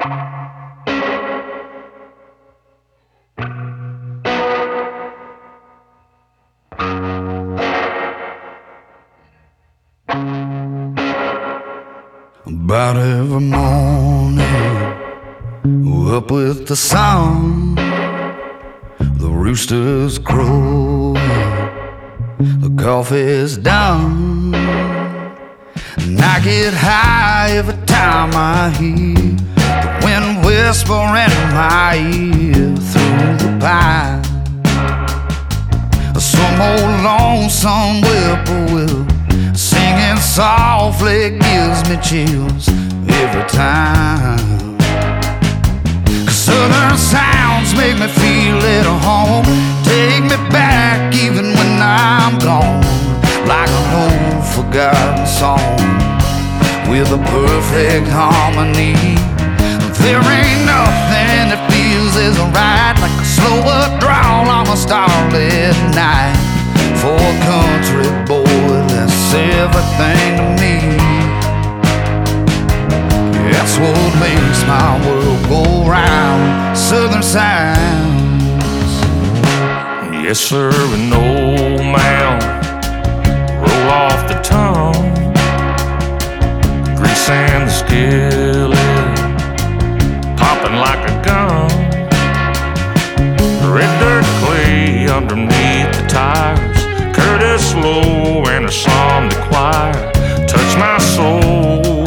About every morning, up with the sun, the roosters crow, the coffee's done, and I get high every time I hear the wind whispering in my ear through the pine. Some old lonesome whippoorwill singing softly gives me chills every time. 'Cause southern sounds make me feel at home, take me back even when I'm gone, like an old forgotten song with a perfect harmony. There ain't nothing that feels as right like a slower drawl on a starlit night. For a country boy, that's everything to me. That's what makes my world go round. Southern sounds. Yes, sir, an old mound roll off the tongue, grease and the skillet popping like a gun, red dirt clay underneath the tires, Curtis Low and a psalm the choir touch my soul.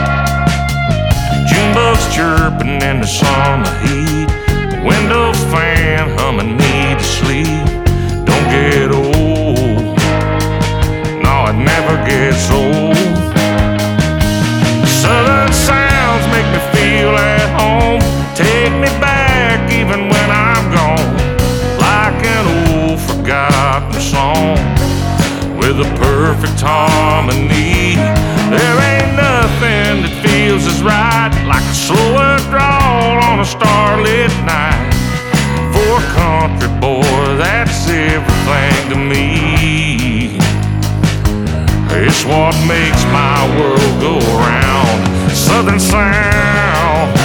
June bugs chirping in the summer heat, window fan humming me to sleep. Don't get old, no, it never gets old. Southern sounds make me feel at home, take me back even when I'm gone, like an old forgotten song with a perfect harmony. There ain't nothing that feels as right like a slower drawl on a starlit night. For a country boy, that's everything to me. It's what makes my world go round. Southern sounds.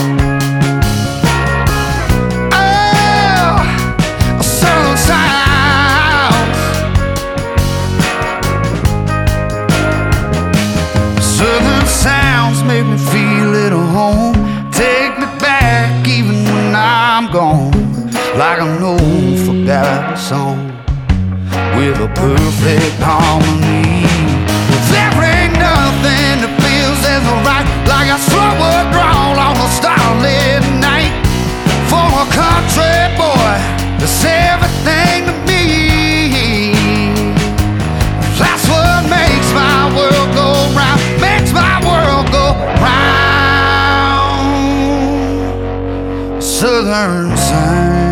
Oh, southern sounds. Southern sounds make me feel at home, take me back even when I'm gone, like an old forgotten song with a perfect harmony. There ain't nothing that feels as right like a slower drawl on a starlit night. For a country boy, that's everything to me. That's what makes my world go round, makes my world go round. Southern sound.